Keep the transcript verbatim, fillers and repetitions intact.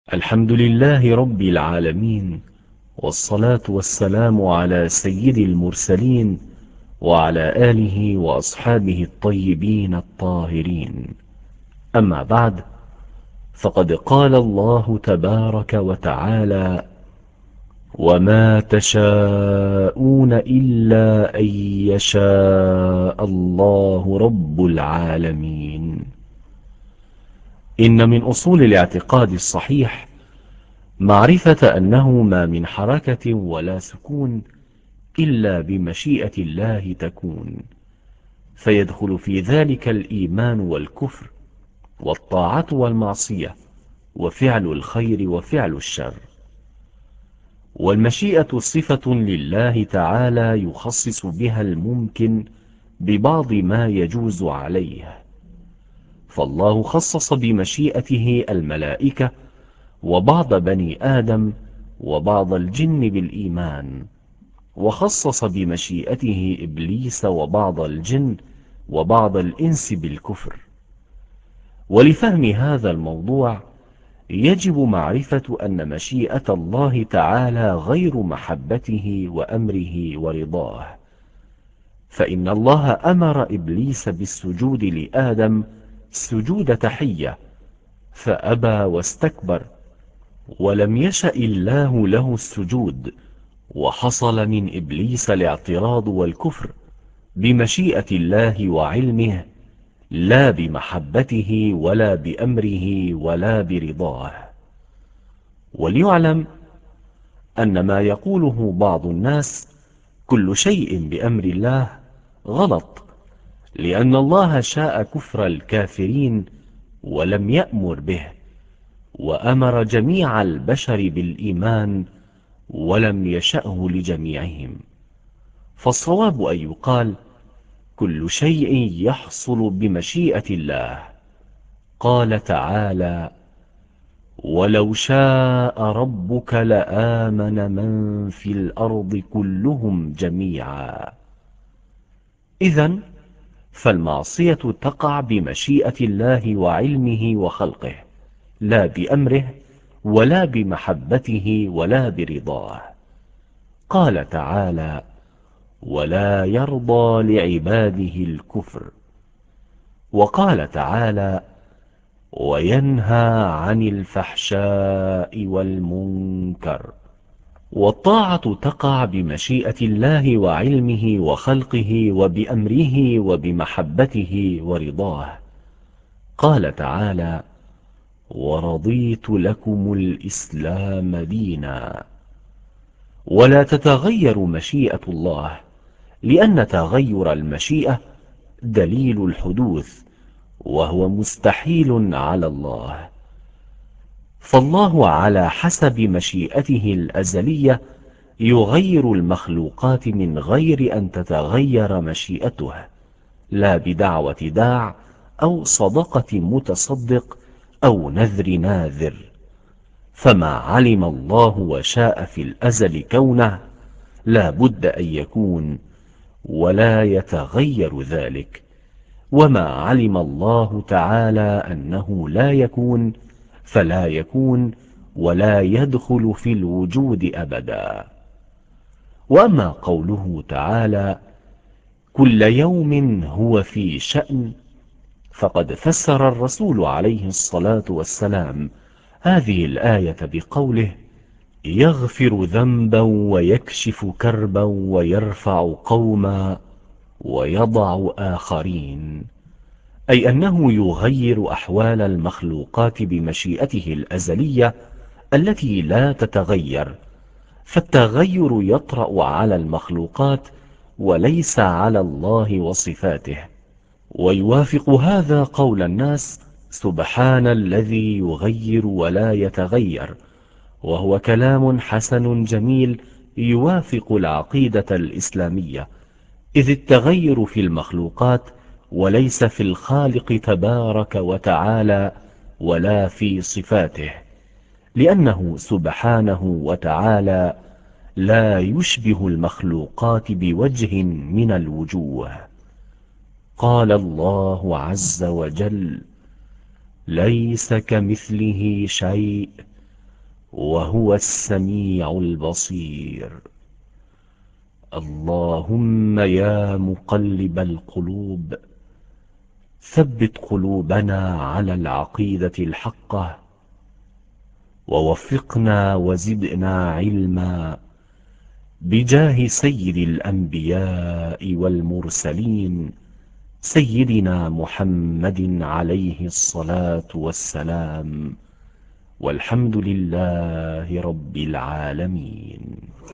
الحمد لله رب العالمين، والصلاة والسلام على سيد المرسلين وعلى آله وأصحابه الطيبين الطاهرين. أما بعد، فقد قال الله تبارك وتعالى: وما تشاءون إلا أن يشاء الله رب العالمين. إن من أصول الاعتقاد الصحيح معرفة أنه ما من حركة ولا سكون إلا بمشيئة الله تكون، فيدخل في ذلك الإيمان والكفر والطاعة والمعصية وفعل الخير وفعل الشر. والمشيئة صفة لله تعالى يخصص بها الممكن ببعض ما يجوز عليه، فالله خصص بمشيئته الملائكة وبعض بني آدم وبعض الجن بالإيمان، وخصص بمشيئته إبليس وبعض الجن وبعض الإنس بالكفر. ولفهم هذا الموضوع يجب معرفة أن مشيئة الله تعالى غير محبته وأمره ورضاه، فإن الله أمر إبليس بالسجود لآدم سجود تحية فأبى واستكبر، ولم يشأ الله له السجود، وحصل من إبليس الاعتراض والكفر بمشيئة الله وعلمه، لا بمحبته ولا بأمره ولا برضاه. وليعلم أن ما يقوله بعض الناس كل شيء بأمر الله غلط، لأن الله شاء كفر الكافرين ولم يأمر به، وأمر جميع البشر بالإيمان ولم يشأه لجميعهم. فالصواب أن يقال كل شيء يحصل بمشيئة الله. قال تعالى: ولو شاء ربك لآمن من في الأرض كلهم جميعا. إذن فالمعصية تقع بمشيئة الله وعلمه وخلقه، لا بأمره ولا بمحبته ولا برضاه. قال تعالى: ولا يرضى لعباده الكفر. وقال تعالى: وينهى عن الفحشاء والمنكر. والطاعة تقع بمشيئة الله وعلمه وخلقه وبأمره وبمحبته ورضاه. قال تعالى: ورضيت لكم الإسلام دينا. ولا تتغير مشيئة الله، لأن تغير المشيئة دليل الحدوث، وهو مستحيل على الله. فالله على حسب مشيئته الأزلية يغير المخلوقات من غير أن تتغير مشيئته، لا بدعوة داع أو صدقة متصدق أو نذر ناذر. فما علم الله وشاء في الأزل كونه لا بد أن يكون، ولا يتغير ذلك. وما علم الله تعالى أنه لا يكون فلا يكون، ولا يدخل في الوجود أبدا. وأما قوله تعالى: كل يوم هو في شأن، فقد فسر الرسول عليه الصلاة والسلام هذه الآية بقوله: يغفر ذنبا ويكشف كربا ويرفع قوما ويضع آخرين، أي أنه يغير أحوال المخلوقات بمشيئته الأزلية التي لا تتغير، فالتغير يطرأ على المخلوقات وليس على الله وصفاته. ويوافق هذا قول الناس: سبحان الذي يغير ولا يتغير، وهو كلام حسن جميل يوافق العقيدة الإسلامية، إذ التغير في المخلوقات وليس في الخالق تبارك وتعالى ولا في صفاته، لأنه سبحانه وتعالى لا يشبه المخلوقات بوجه من الوجوه. قال الله عز وجل: ليس كمثله شيء وهو السميع البصير. اللهم يا مقلب القلوب ثبت قلوبنا على العقيدة الحقة، ووفقنا وزدنا علما بجاه سيد الأنبياء والمرسلين سيدنا محمد عليه الصلاة والسلام، والحمد لله رب العالمين.